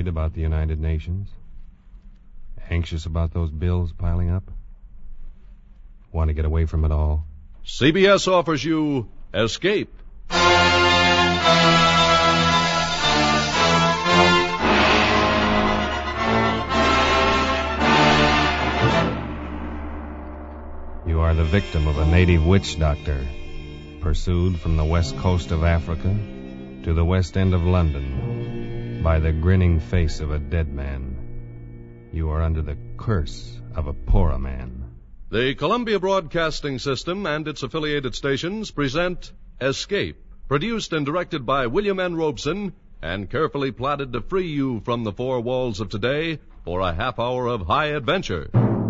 Worried about the United Nations? Anxious about those bills piling up? Want to get away from it all? CBS offers you Escape. You are the victim of a native witch doctor, pursued from the west coast of Africa to the west end of London by the grinning face of a dead man. You are under the curse of a poorer man. The Columbia Broadcasting System and its affiliated stations present Escape, produced and directed by William N. Robeson and carefully plotted to free you from the four walls of today for a half hour of high adventure.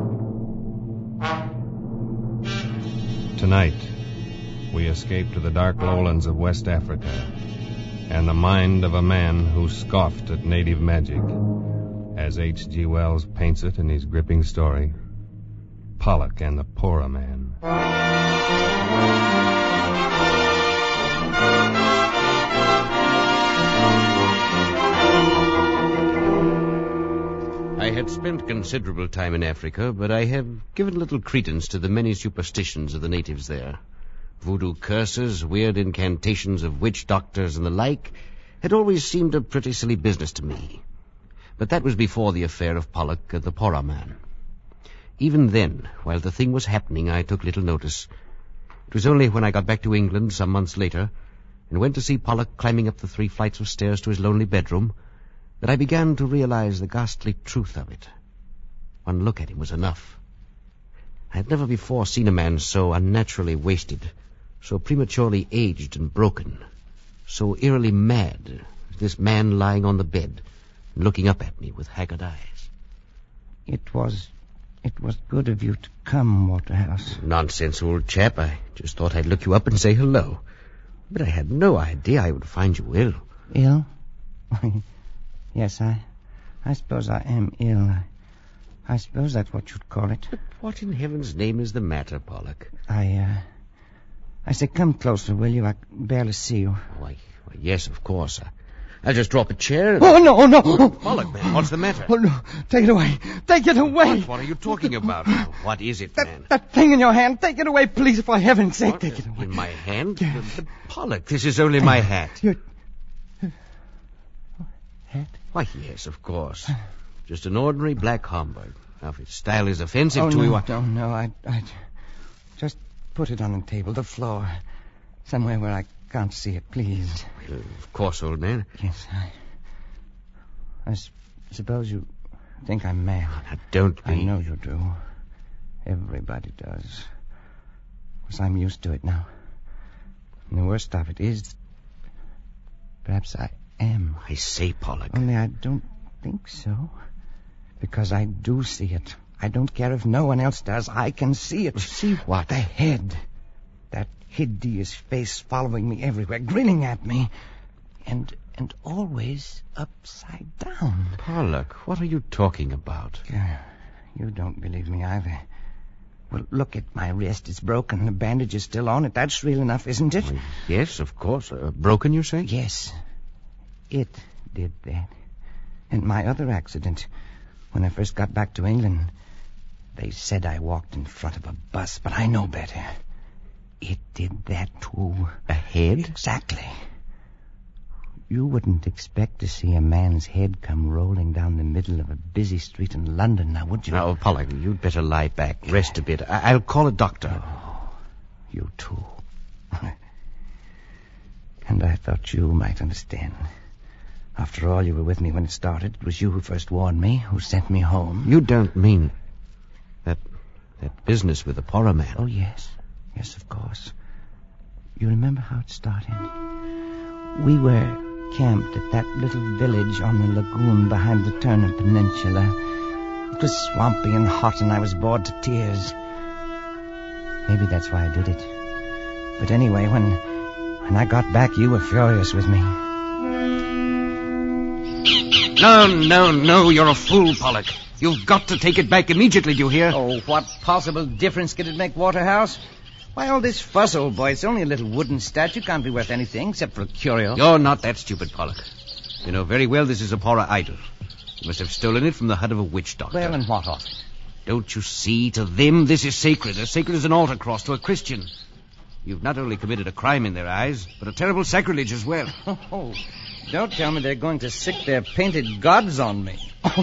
Tonight, we escape to the dark lowlands of West Africa and the mind of a man who scoffed at native magic, as H.G. Wells paints it in his gripping story, Pollock and the Poorer Man. I had spent considerable time in Africa, but I have given little credence to the many superstitions of the natives there. Voodoo curses, weird incantations of witch doctors, and the like had always seemed a pretty silly business to me. But that was before the affair of Pollock and the Poorer Man. Even then, while the thing was happening, I took little notice. It was only when I got back to England some months later and went to see Pollock climbing up the 3 flights of stairs to his lonely bedroom that I began to realize the ghastly truth of it. One look at him was enough. I had never before seen a man so unnaturally wasted, so prematurely aged and broken, so eerily mad as this man lying on the bed and looking up at me with haggard eyes. It was good of you to come, Waterhouse. Nonsense, old chap. I just thought I'd look you up and say hello. But I had no idea I would find you ill. Ill? Yes, I suppose I am ill. I suppose that's what you'd call it. But what in heaven's name is the matter, Pollock? I say, come closer, will you? I can barely see you. Why, yes, of course. I'll just drop a chair. Oh, no. Pollock, man, what's the matter? Oh, no. Take it away. Take it away. What are you talking about? What is it, man? That thing in your hand. Take it away, please, for heaven's sake. What? Take it away. In my hand? But Pollock, this is only my hat. Your hat? Why, yes, of course. Just an ordinary black Homburg. Now, if its style is offensive to you... No, I just put it on the table, the floor. Somewhere where I can't see it, please. Well, of course, old man. Yes, I suppose you think I'm mad. Now, don't be. I know you do. Everybody does. Of course, I'm used to it now. And the worst of it is, perhaps I am. I say, Pollock. Only I don't think so. Because I do see it. I don't care if no one else does. I can see it. See what? The head. That hideous face following me everywhere, grinning at me. And always upside down. Pollock, what are you talking about? You don't believe me either. Well, look at my wrist. It's broken. The bandage is still on it. That's real enough, isn't it? Well, yes, of course. Broken, you say? Yes. It did that. And my other accident, when I first got back to England, they said I walked in front of a bus, but I know better. It did that, too. A head? Exactly. You wouldn't expect to see a man's head come rolling down the middle of a busy street in London, now, would you? Now, Pollock, you'd better lie back, rest a bit. I'll call a doctor. Oh, you too. And I thought you might understand. After all, you were with me when it started. It was you who first warned me, who sent me home. You don't mean that business with the Poorer Man? Oh, yes. Yes, of course. You remember how it started? We were camped at that little village on the lagoon behind the Turner Peninsula. It was swampy and hot, and I was bored to tears. Maybe that's why I did it. But anyway, when I got back, you were furious with me. No, you're a fool, Pollock. You've got to take it back immediately, do you hear? Oh, what possible difference could it make, Waterhouse? Why all this fuss, old boy? It's only a little wooden statue. Can't be worth anything except for a curio. You're not that stupid, Pollock. You know very well this is a Porra idol. You must have stolen it from the hut of a witch doctor. Well, and what of it? Don't you see? To them, this is sacred. As sacred as an altar cross to a Christian. You've not only committed a crime in their eyes, but a terrible sacrilege as well. Oh, don't tell me they're going to sick their painted gods on me.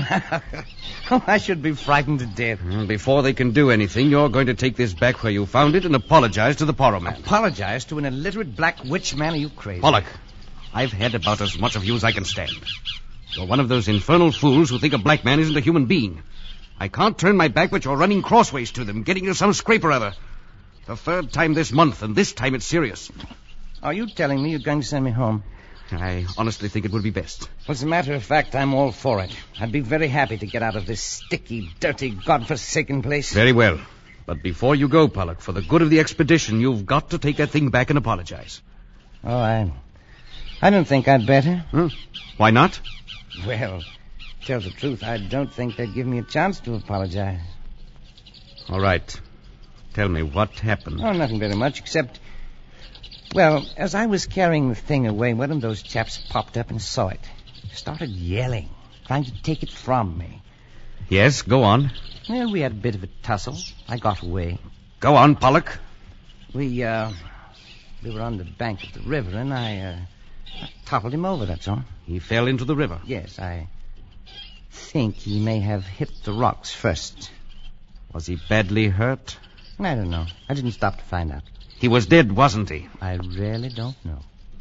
Oh, I should be frightened to death. Before they can do anything, you're going to take this back where you found it and apologize to the Porra man. Apologize to an illiterate black witch man? Are you crazy? Pollock, I've had about as much of you as I can stand. You're one of those infernal fools who think a black man isn't a human being. I can't turn my back, but you're running crossways to them, getting into some scrape or other. The third time this month, and this time it's serious. Are you telling me you're going to send me home? I honestly think it would be best. Well, as a matter of fact, I'm all for it. I'd be very happy to get out of this sticky, dirty, godforsaken place. Very well. But before you go, Pollock, for the good of the expedition, you've got to take that thing back and apologize. Oh, I don't think I'd better. Why not? Well, to tell the truth, I don't think they'd give me a chance to apologize. All right. Tell me, what happened? Oh, nothing very much, except... Well, as I was carrying the thing away, one of those chaps popped up and saw it. Started yelling, trying to take it from me. Yes, go on. Well, we had a bit of a tussle. I got away. Go on, Pollock. We were on the bank of the river, and I toppled him over, that's all. He fell into the river. Yes, I think he may have hit the rocks first. Was he badly hurt? I don't know. I didn't stop to find out. He was dead, wasn't he? I really don't know.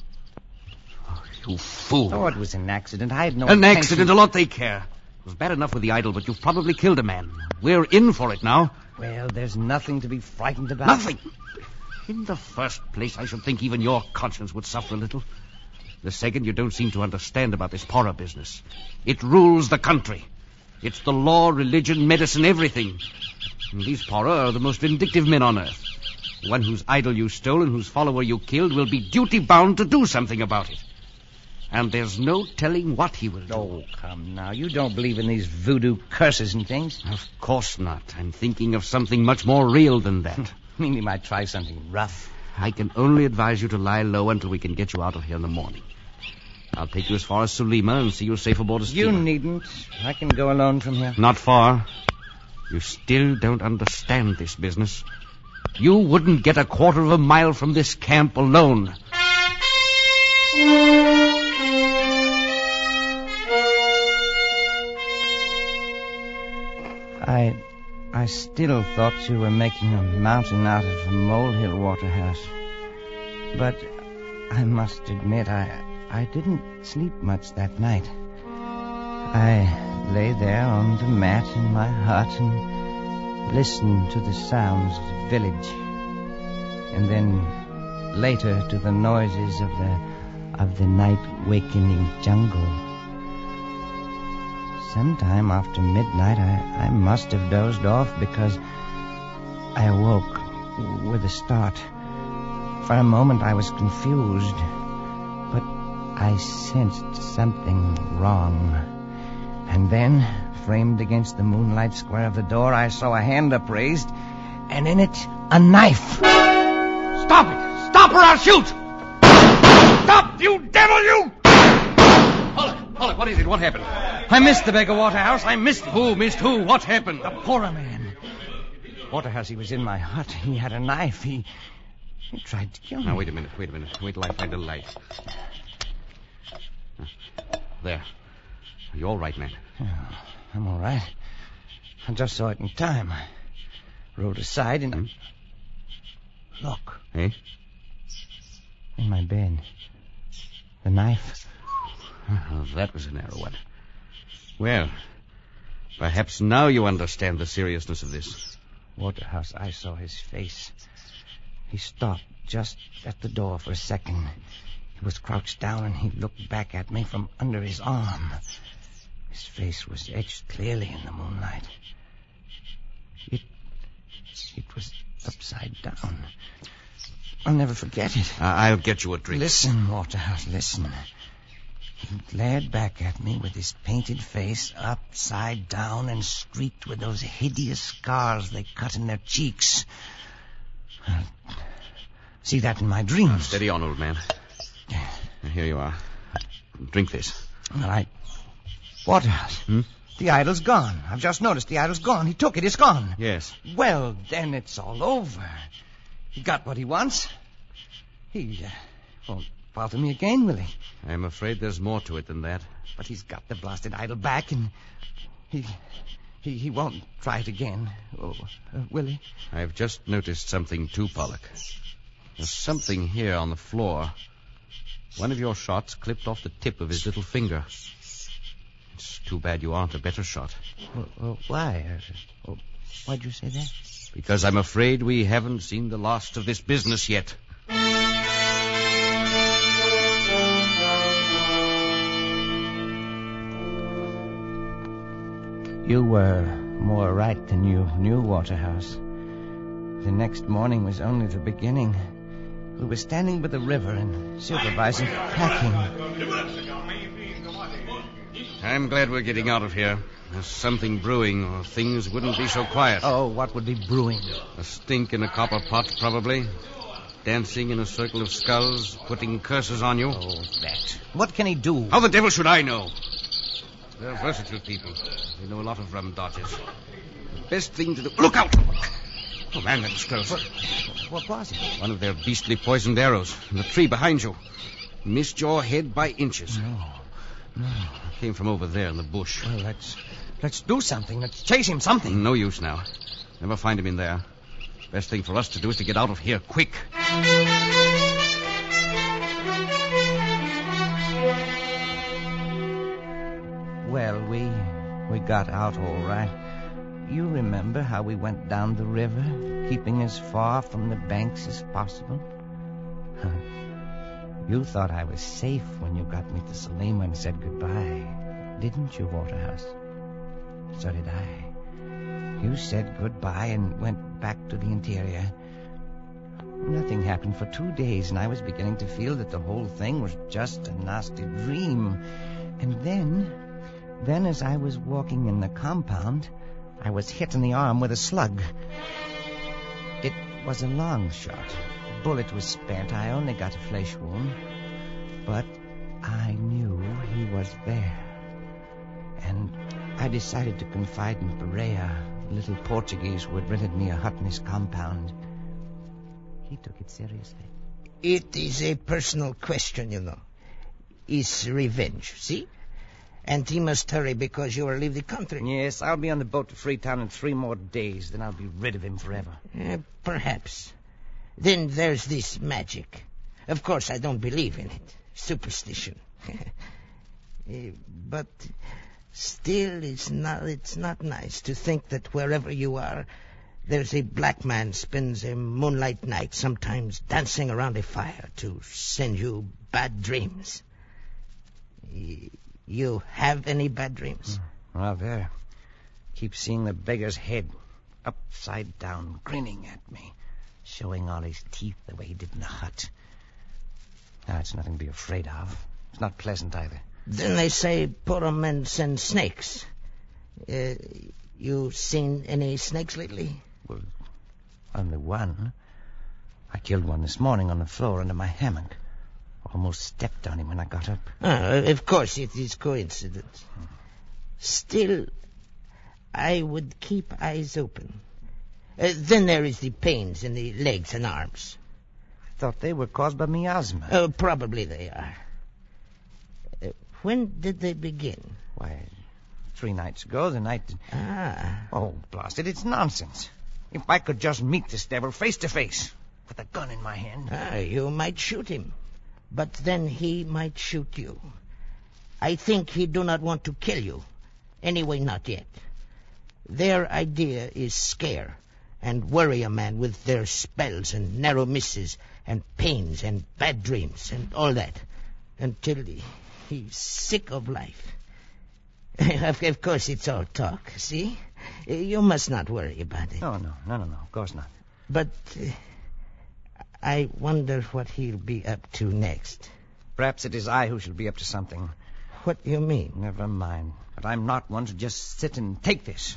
Oh, you fool. Oh, it was an accident. I had no An intention... accident, a lot they care. It was bad enough with the idol, but you've probably killed a man. We're in for it now. Well, there's nothing to be frightened about. Nothing. In the first place, I should think even your conscience would suffer a little. The second, you don't seem to understand about this Porra business. It rules the country. It's the law, religion, medicine, everything. And these Porra are the most vindictive men on earth. The one whose idol you stole and whose follower you killed will be duty-bound to do something about it. And there's no telling what he will do. Oh, come now. You don't believe in these voodoo curses and things? Of course not. I'm thinking of something much more real than that. I mean, you might try something rough. I can only advise you to lie low until we can get you out of here in the morning. I'll take you as far as Sulima and see you safe aboard a steamer. You needn't. I can go alone from here. Not far. You still don't understand this business. You wouldn't get a quarter of a mile from this camp alone. I still thought you were making a mountain out of a molehill, Waterhouse. But I must admit, I didn't sleep much that night. I lay there on the mat in my hut and listened to the sounds of the village. And then later to the noises of the night-wakening jungle. Sometime after midnight, I must have dozed off because I awoke with a start. For a moment, I was confused, but I sensed something wrong. And then, framed against the moonlight square of the door, I saw a hand upraised, and in it, a knife. Stop it! Stop or I'll shoot! Stop, you devil, you! Pollock, what is it? What happened? I missed the beggar, Waterhouse. I missed him. Who missed who? What happened? The Porra man. Waterhouse, he was in my hut. He had a knife. He tried to kill me. Now, wait a minute. Wait till I find a light. There. Are you all right, man? Oh, I'm all right. I just saw it in time. I rode aside and... Look. Eh? In my bed. The knife. Oh, that was a narrow one. Well, perhaps now you understand the seriousness of this. Waterhouse, I saw his face. He stopped just at the door for a second. He was crouched down and he looked back at me from under his arm. His face was etched clearly in the moonlight. It was upside down. I'll never forget it. I'll get you a drink. Listen, Waterhouse, listen. He glared back at me with his painted face upside down and streaked with those hideous scars they cut in their cheeks. I'll see that in my dreams. Steady on, old man. Here you are. Drink this. All right. Waterhouse. The idol's gone. I've just noticed the idol's gone. He took it. It's gone. Yes. Well, then it's all over. He got what he wants. He won't bother me again, will he? I'm afraid there's more to it than that. But he's got the blasted idol back, and he won't try it again. Oh, will he? I've just noticed something too, Pollock. There's something here on the floor. One of your shots clipped off the tip of his little finger. It's too bad you aren't a better shot. Why? Why'd you say that? Because I'm afraid we haven't seen the last of this business yet. You were more right than you knew, Waterhouse. The next morning was only the beginning. We were standing by the river and supervising packing. I'm glad we're getting out of here. There's something brewing, or things wouldn't be so quiet. Oh, what would be brewing? A stink in a copper pot, probably. Dancing in a circle of skulls, putting curses on you. Oh, that. What can he do? How the devil should I know? They're versatile people. They know a lot of rum dodges. The best thing to do... Look out! Oh, man, that was close. What was it? One of their beastly poisoned arrows in the tree behind you. Missed your head by inches. No. It came from over there in the bush. Well, let's do something. Let's chase him something. No use now. Never find him in there. Best thing for us to do is to get out of here quick. Well, we got out all right. You remember how we went down the river, keeping as far from the banks as possible? You thought I was safe when you got me to Salima and said goodbye, didn't you, Waterhouse? So did I. You said goodbye and went back to the interior. Nothing happened for 2 days, and I was beginning to feel that the whole thing was just a nasty dream. And then as I was walking in the compound, I was hit in the arm with a slug. It was a long shot. The bullet was spent. I only got a flesh wound. But I knew he was there. And I decided to confide in Pereira, the little Portuguese who had rented me a hut in his compound. He took it seriously. It is a personal question, you know. It's revenge, see? And he must hurry because you will leave the country. Yes, I'll be on the boat to Freetown in 3 more days. Then I'll be rid of him forever. Perhaps. Then there's this magic. Of course, I don't believe in it. Superstition. But still, it's not nice to think that wherever you are, there's a black man spends a moonlight night, sometimes dancing around a fire to send you bad dreams. You have any bad dreams? Well, there. Keep seeing the beggar's head upside down, grinning at me, showing all his teeth the way he did in the hut. Now, it's nothing to be afraid of. It's not pleasant either. Then they say poor men send snakes. You seen any snakes lately? Well, only one. I killed one this morning on the floor under my hammock. Almost stepped on him when I got up. Of course, it is coincidence. Still, I would keep eyes open. Then there is the pains in the legs and arms. I thought they were caused by miasma. Probably they are. When did they begin? Why, 3 nights ago, the night... Oh, blast it, it's nonsense. If I could just meet this devil face to face, with a gun in my hand... You might shoot him. But then he might shoot you. I think he do not want to kill you. Anyway, not yet. Their idea is scare and worry a man with their spells and narrow misses and pains and bad dreams and all that until he's sick of life. Of course, it's all talk, see? You must not worry about it. No, of course not. But... I wonder what he'll be up to next. Perhaps it is I who shall be up to something. What do you mean? Never mind. But I'm not one to just sit and take this.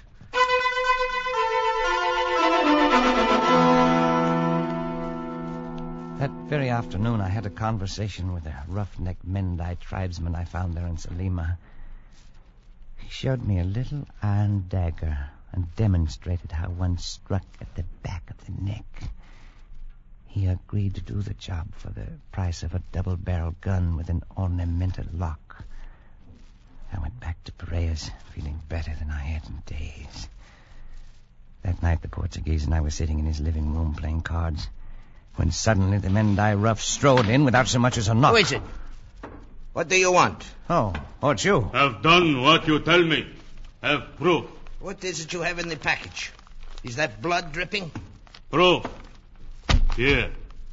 That very afternoon, I had a conversation with a roughneck Mendai tribesman I found there in Salima. He showed me a little iron dagger and demonstrated how one struck at the back of the neck. He agreed to do the job for the price of a double-barrel gun with an ornamental lock. I went back to Parea's, feeling better than I had in days. That night, the Portuguese and I were sitting in his living room playing cards, when suddenly the Mendai rough strode in without so much as a knock. Who is it? What do you want? Oh, it's you. Have done what you tell me. Have proof. What is it you have in the package? Is that blood dripping? Proof. Here.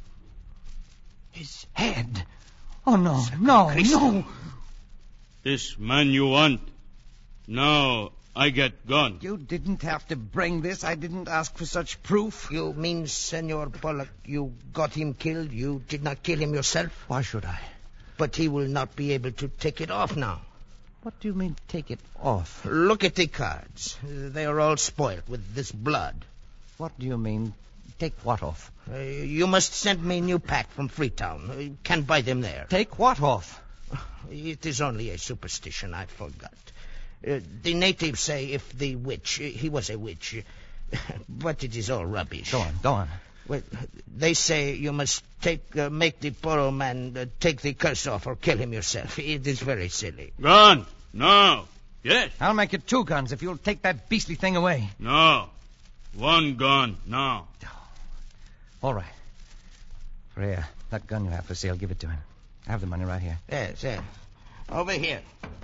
His head. Oh, no. This man you want. Now I get gone. You didn't have to bring this. I didn't ask for such proof. You mean, Senor Pollock, you got him killed? You did not kill him yourself? Why should I? But he will not be able to take it off now. What do you mean, take it off? Look at the cards. They are all spoiled with this blood. What do you mean, take what off? You must send me a new pack from Freetown. You can buy them there. Take what off? It is only a superstition, I forgot. The natives say if the witch... he was a witch. But it is all rubbish. Go on. Well, they say you must make the Poro man take the curse off or kill him yourself. It is very silly. Gun. No. Yes. I'll make it 2 guns if you'll take that beastly thing away. No. 1 gun. Now. All right. Freya, that gun you have for sale, give it to him. I have the money right here. Yes. Over here.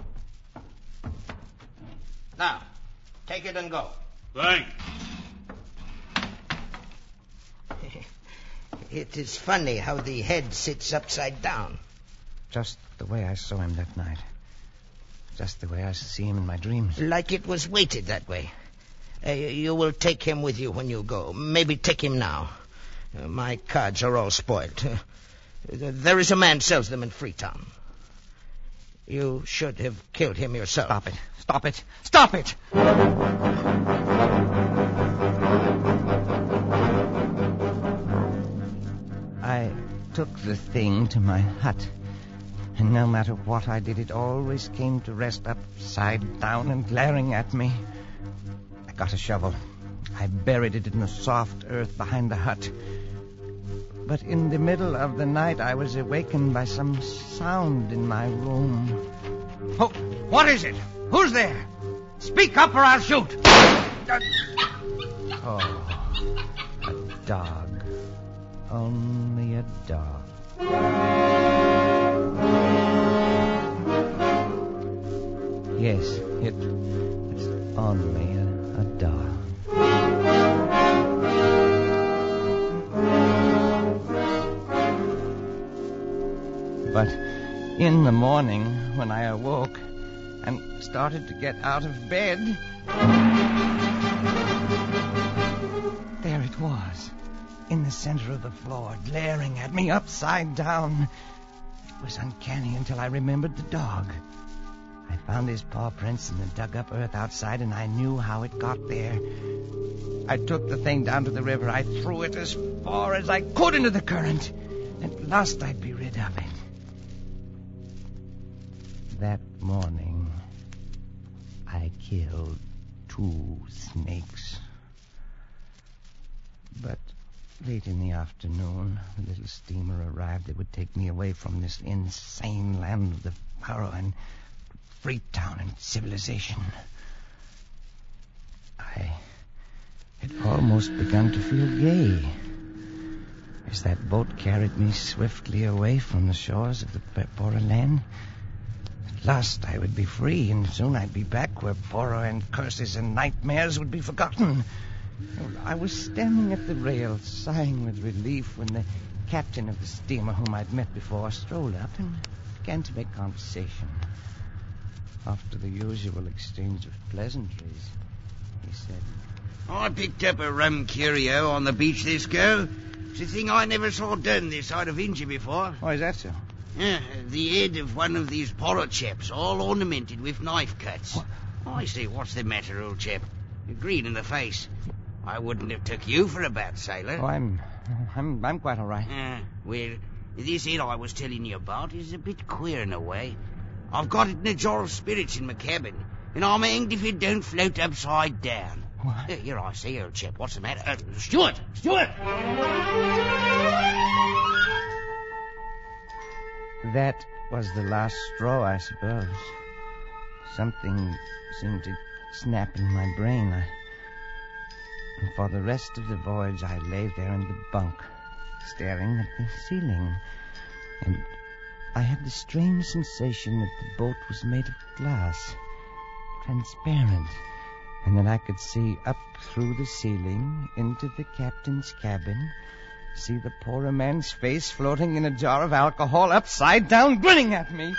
Now, take it and go. Thanks. It is funny how the head sits upside down. Just the way I saw him that night. Just the way I see him in my dreams. Like it was weighted that way. You will take him with you when you go. Maybe take him now. My cards are all spoiled. There is a man sells them in Freetown. You should have killed him yourself. Stop it! I took the thing to my hut, and no matter what I did, it always came to rest upside down and glaring at me. I got a shovel. I buried it in the soft earth behind the hut. But in the middle of the night, I was awakened by some sound in my room. Oh, what is it? Who's there? Speak up or I'll shoot. Oh, a dog. Only a dog. Yes, it's only a dog. But in the morning, when I awoke and started to get out of bed, there it was, in the center of the floor, glaring at me upside down. It was uncanny until I remembered the dog. I found his paw prints in the dug-up earth outside, and I knew how it got there. I took the thing down to the river. I threw it as far as I could into the current. At last I'd be rid of it. That morning, I killed 2 snakes. But late in the afternoon, a little steamer arrived that would take me away from this insane land of the Paro and Freetown and civilization. I had almost begun to feel gay as that boat carried me swiftly away from the shores of the Poro land. At last I would be free, and soon I'd be back where Poro and curses and nightmares would be forgotten. I was standing at the rail, sighing with relief, when the captain of the steamer, whom I'd met before, strolled up and began to make conversation. After the usual exchange of pleasantries, he said, I picked up a rum curio on the beach this go. It's a thing I never saw done this side of India before. "Oh, is that so?" Yeah, the head of one of these Poro chaps, all ornamented with knife cuts. What? I say, what's the matter, old chap? You're green in the face. I wouldn't have took you for a bad sailor. "Oh, I'm quite all right." Well, this here I was telling you about is a bit queer in a way. I've got it in a jar of spirits in my cabin, and I'm hanged if it don't float upside down. What? Here I say, old chap, what's the matter? Stuart! Stuart! That was the last straw, I suppose. Something seemed to snap in my brain. And for the rest of the voyage, I lay there in the bunk, staring at the ceiling. And I had the strange sensation that the boat was made of glass, transparent, and that I could see up through the ceiling into the captain's cabin, see the poorer man's face floating in a jar of alcohol upside down, grinning at me.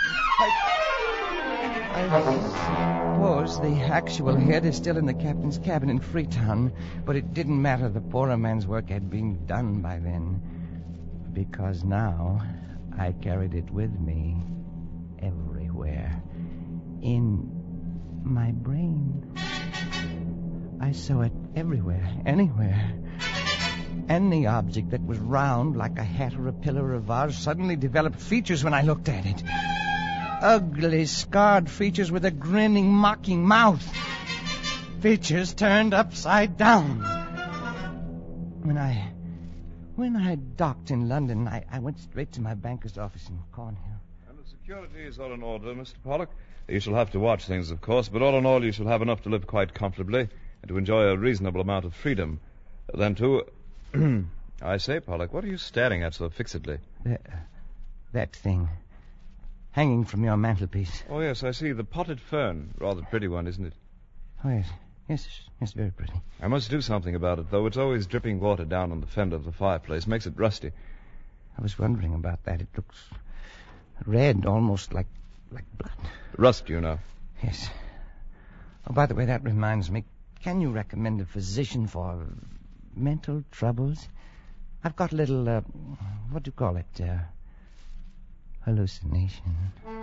I suppose the actual head is still in the captain's cabin in Freetown, but it didn't matter. The poorer man's work had been done by then, because now I carried it with me everywhere, in my brain. I saw it everywhere, anywhere. Any object that was round, like a hat or a pillar or a vase, suddenly developed features when I looked at it. Ugly, scarred features with a grinning, mocking mouth. Features turned upside down. When I docked in London, I went straight to my banker's office in Cornhill. And the security is all in order, Mr. Pollock. You shall have to watch things, of course, but all in all, you shall have enough to live quite comfortably and to enjoy a reasonable amount of freedom. Then, too... I say, Pollock, what are you staring at so fixedly? That thing. Hanging from your mantelpiece. Oh, yes, I see. The potted fern. Rather pretty one, isn't it? Oh, yes. Yes, very pretty. I must do something about it, though. It's always dripping water down on the fender of the fireplace. Makes it rusty. I was wondering about that. It looks red, almost like blood. Rust, you know. Yes. Oh, by the way, that reminds me. Can you recommend a physician for mental troubles? I've got a little, what do you call it? Hallucination.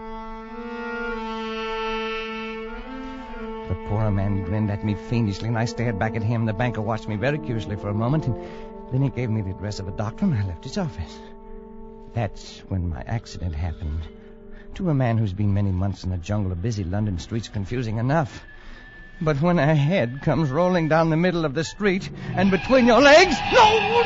The poor man grinned at me fiendishly, and I stared back at him. The banker watched me very curiously for a moment, and then he gave me the address of a doctor, and I left his office. That's when my accident happened. To a man who's been many months in the jungle of busy London streets, confusing enough. But when a head comes rolling down the middle of the street, and between your legs... No!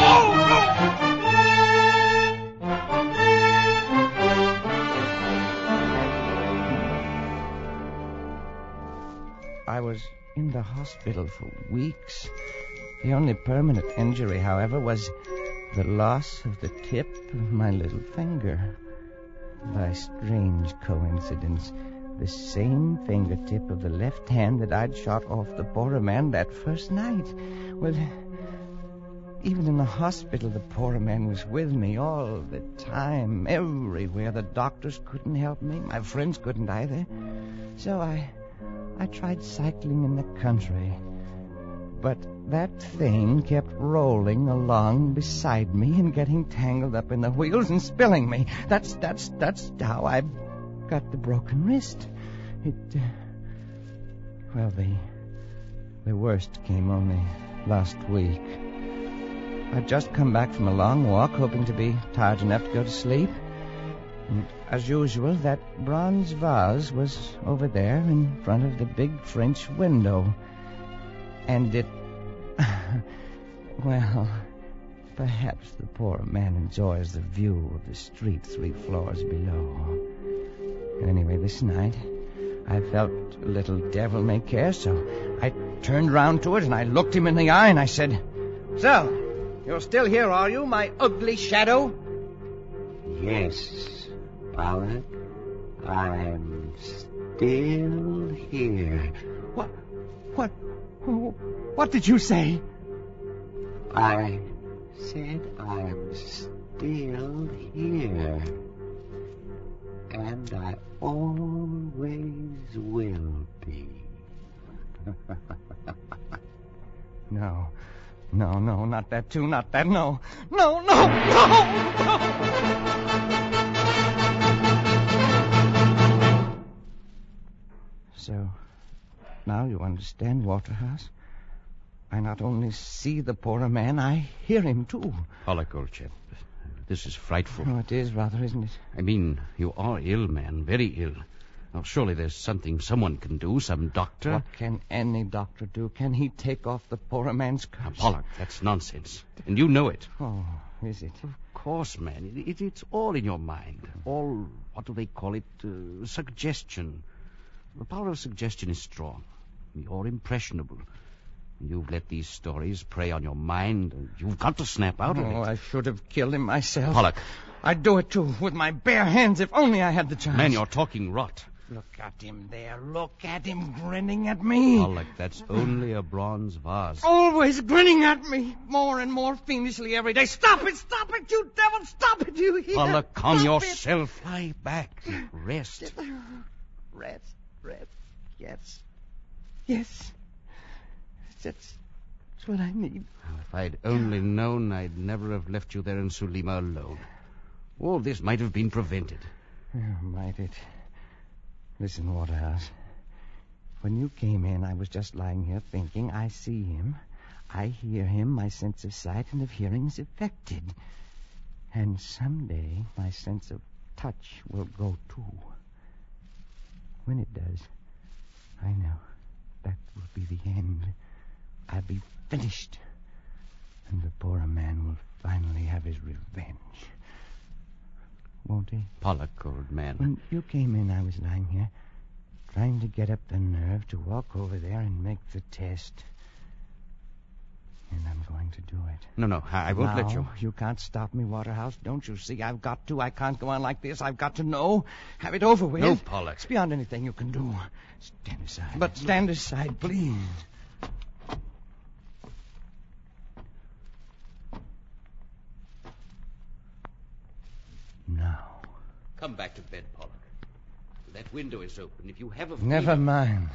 I was in the hospital for weeks. The only permanent injury, however, was the loss of the tip of my little finger. By strange coincidence, the same fingertip of the left hand that I'd shot off the poorer man that first night. Well, even in the hospital, the poorer man was with me all the time, everywhere. The doctors couldn't help me. My friends couldn't either. So I tried cycling in the country. But that thing kept rolling along beside me and getting tangled up in the wheels and spilling me. That's how I got the broken wrist. Well, the worst came only last week. I'd just come back from a long walk, hoping to be tired enough to go to sleep. And as usual, that bronze vase was over there in front of the big French window. And it... well, perhaps the poor man enjoys the view of the street 3 floors below. Anyway, this night, I felt a little devil-may-care, so I turned round to it and I looked him in the eye and I said, "So, you're still here, are you, my ugly shadow?" "Yes, Pollock, I'm still here." What did you say?" "I said I'm still here. And I always will be." No, not that too, not that, no. So, now you understand, Waterhouse? I not only see the poorer man, I hear him, too. Pollock, old chap, This is frightful. Oh, it is rather, isn't it? I mean, you are ill, man, very ill. Now, surely there's something someone can do, some doctor. What can any doctor do? Can he take off the poor man's curse? Now, Pollock, that's nonsense. And you know it. Oh, is it? Of course, man. It's all in your mind. All, what do they call it? Suggestion. The power of suggestion is strong. You're impressionable. You've let these stories prey on your mind, and you've got to snap out of it. Oh, I should have killed him myself. Pollock. I'd do it, too, with my bare hands, if only I had the chance. Man, you're talking rot. Look at him there. Look at him grinning at me. Pollock, that's only a bronze vase. Always grinning at me, more and more fiendishly every day. Stop it, you devil, stop it, you hear? Pollock, calm Stop yourself. Lie back. Rest. It. Rest, yes. That's what I need. If I'd only known, I'd never have left you there in Sulima alone. All this might have been prevented. Oh, might it? Listen, Waterhouse. When you came in, I was just lying here thinking. I see him. I hear him. My sense of sight and of hearing is affected. And someday my sense of touch will go, too. When it does, I know that will be the end. I'll be finished. And the poor man will finally have his revenge. Won't he? Pollock, old man. When you came in, I was lying here, trying to get up the nerve to walk over there and make the test. And I'm going to do it. No, I won't let you. You can't stop me, Waterhouse. Don't you see? I've got to. I can't go on like this. I've got to know. Have it over with. No, Pollock. It's beyond anything you can do. Stand aside. But stand aside, please. Now. Come back to bed, Pollock. That window is open. If you have a... Never mind.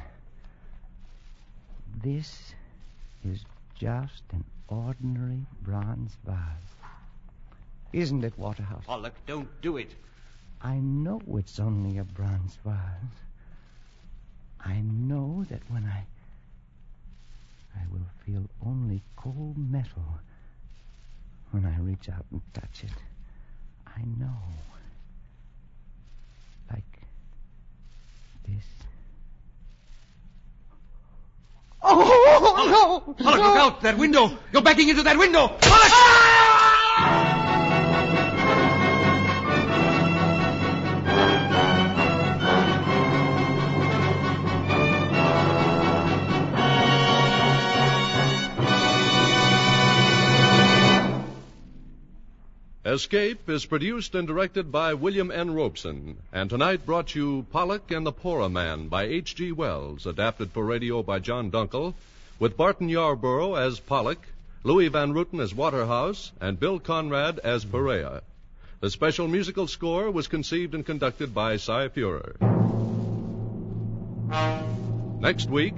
This is just an ordinary bronze vase. Isn't it, Waterhouse? Pollock, don't do it. I know it's only a bronze vase. I know that when I will feel only cold metal when I reach out and touch it. I know. Like this. Oh, no! Pollock, look out! That window! You're backing into that window! Pollock! Escape is produced and directed by William N. Robeson, and tonight brought you Pollock and the Poorer Man by H.G. Wells, adapted for radio by John Dunkel, with Barton Yarborough as Pollock, Louis Van Rooten as Waterhouse, and Bill Conrad as Perea. The special musical score was conceived and conducted by Cy Feuer. Next week...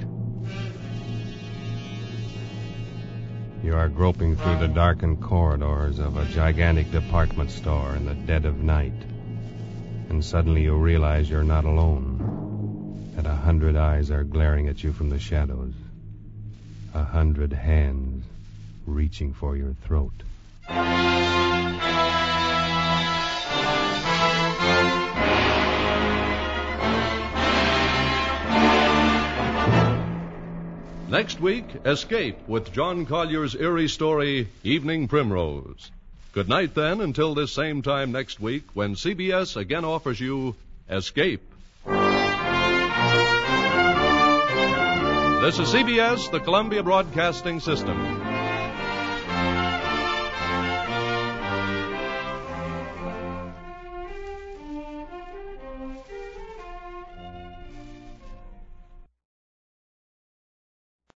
You are groping through the darkened corridors of a gigantic department store in the dead of night. And suddenly you realize you're not alone. That 100 eyes are glaring at you from the shadows. 100 hands reaching for your throat. Next week, Escape with John Collier's eerie story, Evening Primrose. Good night, then, until this same time next week when CBS again offers you Escape. This is CBS, the Columbia Broadcasting System.